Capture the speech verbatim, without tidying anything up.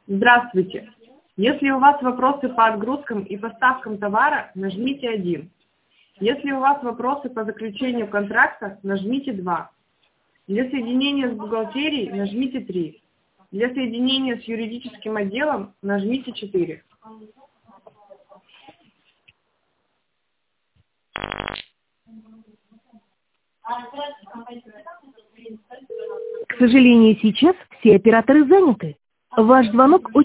Здравствуйте! Если у вас вопросы по отгрузкам и поставкам товара, нажмите один. Если у вас вопросы по заключению контракта, нажмите два. Для соединения с бухгалтерией нажмите три. Для соединения с юридическим отделом нажмите четыре. К сожалению, сейчас все операторы заняты. Ваш звонок очень